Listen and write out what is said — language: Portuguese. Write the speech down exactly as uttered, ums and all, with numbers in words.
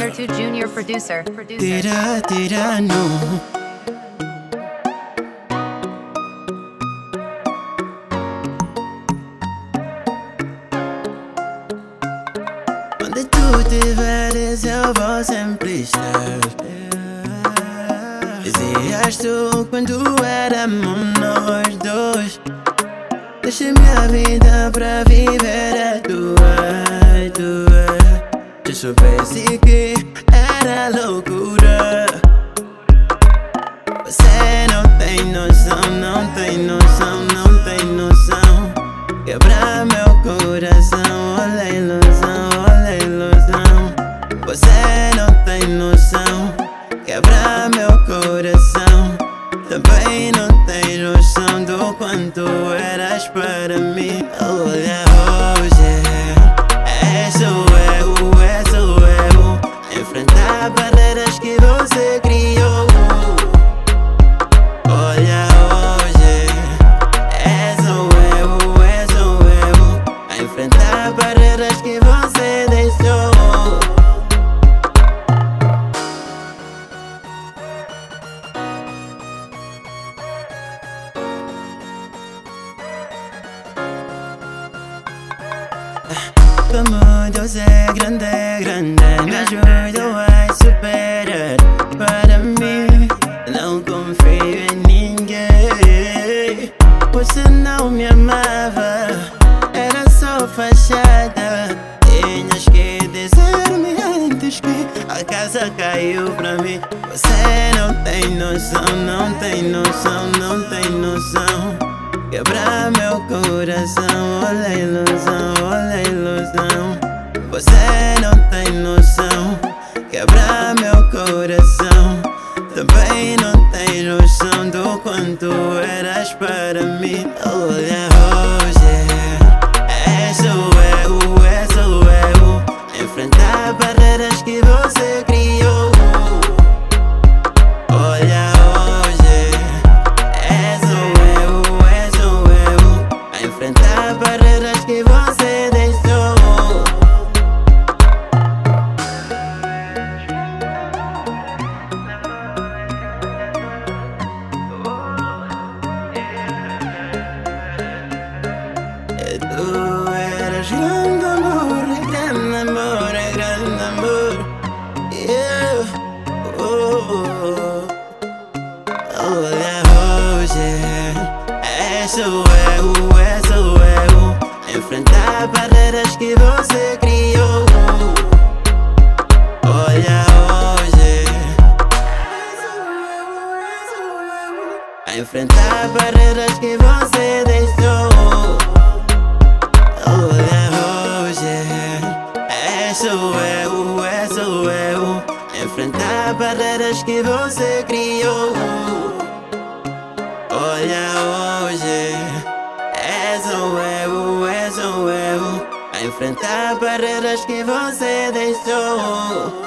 Lertu Junior Producer. Producer. Tira, tira, no. Onde tu estiveres eu vou sempre estar. Dizias tu quando éramos nós dois: deixa minha vida pra viver a tua, a tua. Se soubesse que era loucura. Você não tem noção, não tem noção, não tem noção. Quebra meu coração, olha a ilusão, olha a ilusão. Você não tem noção, quebra meu coração. Também não tem noção do quanto eras para mim. Olha hoje, é sou eu, é sou eu. Enfrentar barreiras que você criou. Olha hoje, é sou eu, é sou eu. Enfrentar barreiras que você deixou. Como Deus é grande, grande, me ajudou a superar. Para mim, não confio em ninguém. Você não me amava, era só fachada. Tinhas que dizer-me antes que a casa caiu pra mim. Você não tem noção, não tem noção, não tem noção. Quebra meu coração, olha a ilusão, olha a ilusão. Você não tem noção, quebra meu coração. Também não tem noção do quanto eras para mim. Olha hoje, é sou eu, é sou eu. Enfrentar barreiras que você criou. Olha hoje, é sou eu, é sou eu. Enfrentar barreiras que você deixou. Tu eras grande amor, grande amor, grande amor. Yeah. Oh, oh, oh. Olha hoje, é sou eu, é sou eu. Enfrentar barreiras que você criou. Olha hoje, enfrentar barreiras que você deixou. Olha hoje, é sou eu, é sou eu. Enfrentar barreiras que você criou. Olha hoje, é sou eu, é sou eu. Enfrentar barreiras que você deixou.